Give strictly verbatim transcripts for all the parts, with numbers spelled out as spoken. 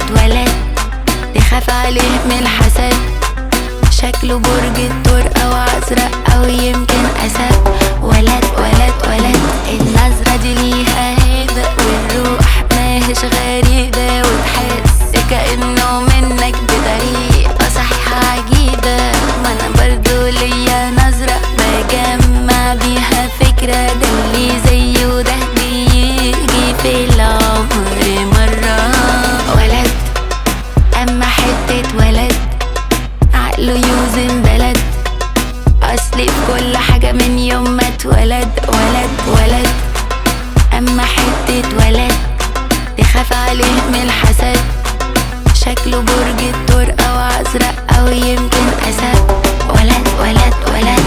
اتولد تخاف عليه من الحسد، شكله برج الثور او عذراء او يمكن اسد. ولد ولد ولد النظرة دي ليها هيبة والروح ماهيش غريبة، وتحس كأنه منك بطريقة صحيحة عجيبة. ما انا برضو ليا نظرة بجمع بيها فكرة، ده اللي زيه وده بيجي في العمر مرة. ولد اما حتة ولد عقله يوزن بلد، اصلي في كل حاجة من يوم ما اتولد. ولد ولد اما حتة ولد تخاف عليه من الحسد، شكله برج الثور او عذراء او يمكن اسد. ولد ولد ولد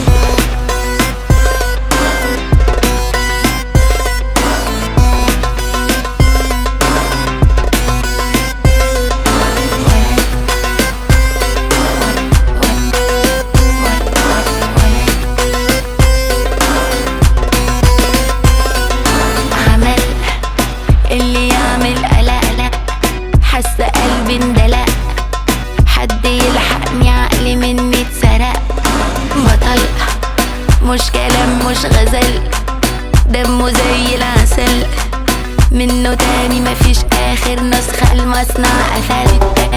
اللي يعمل قلق لا، حاسه قلبي اندلق، حد يلحقني عقلي مني اتسرق. بطل مش كلام مش غزل، دمه زي العسل، منه تاني مفيش اخر نسخة، المصنع قفل.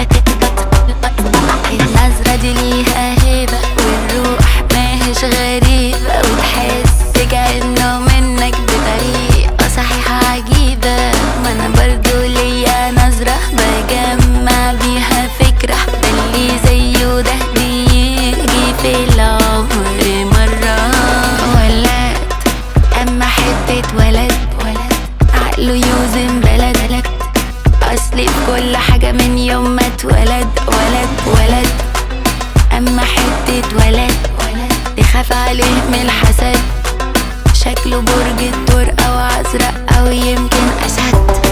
النظرة دي ليها هيبة والروح ماهيش غريبة، وتحس كأنه منك بطريقة صحيحة عجيبة. ما انا برضو ليا نظرة بجمع بيها فكرة، ده اللي زيه وده بيجي في العمر مرة. ولد اما حتة ولد عقله يوزن بلد، اصلي في كل حاجة من يوم ما اتولد. ولد ولد اما حتة ولد تخاف عليه من الحسد، شكله برج الثور او عذراء او يمكن اسد.